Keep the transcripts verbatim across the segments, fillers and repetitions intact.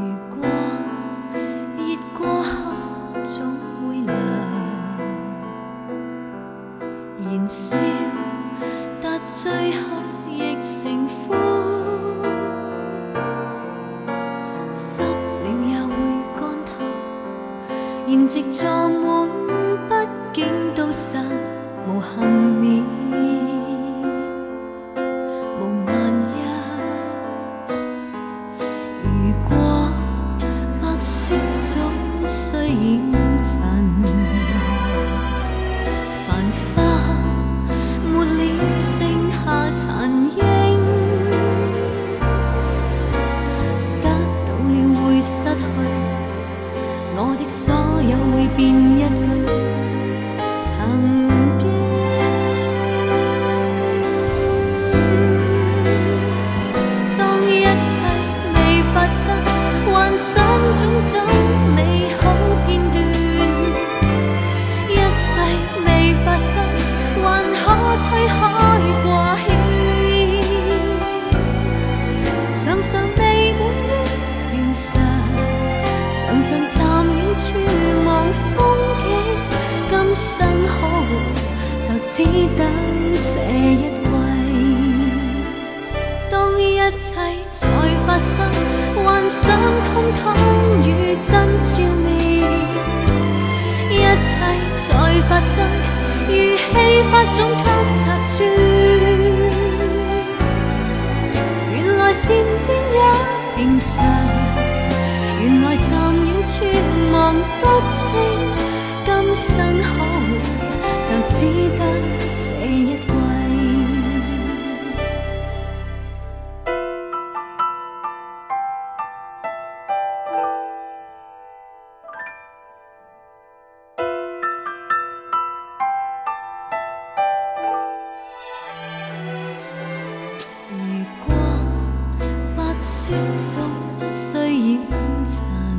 如果熱過後總會涼，燃燒達最後亦成灰，濕了也會乾透，燃寂撞滿，畢竟都散無幸免。只等這一季，當一切才發生，幻想通通與真照面，一切才發生，如戲法總給拆穿。原來善變也平常，原來暫遠處望不清，今生可活就只得這一季。如果白雪總需染塵，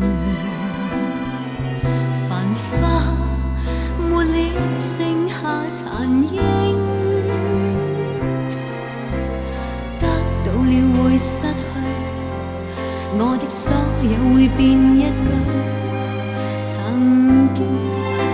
繁花沒了剩下殘影，得到了會失去，我的所有會變一句曾經。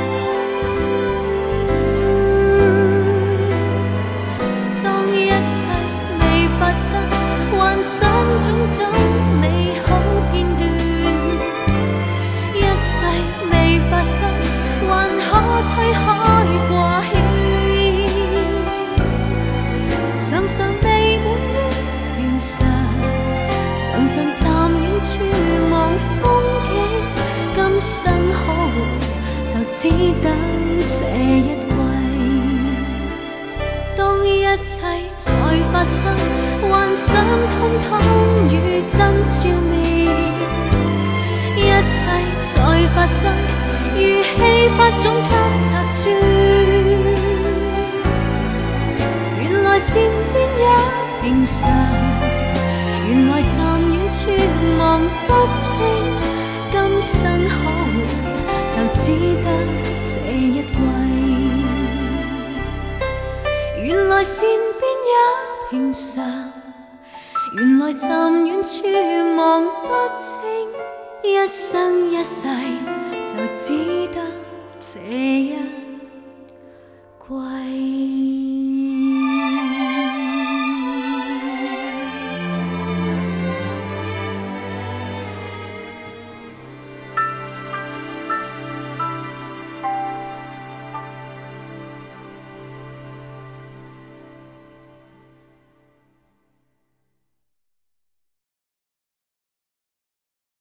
當一切未發生，幻想種種美好片段，一切未發生，還可推開過氣，常常未滿於平常，常常站遠處望風景，今生可活就只等這一季。當一切才發生，幻想通通與真照面，一切才發生，如戲法總給拆穿。原來善變也平常，原來站遠處望不清，今生可活就只得這一季。原來善變也平常，原來站遠處望不清，一生一世就只得這一季。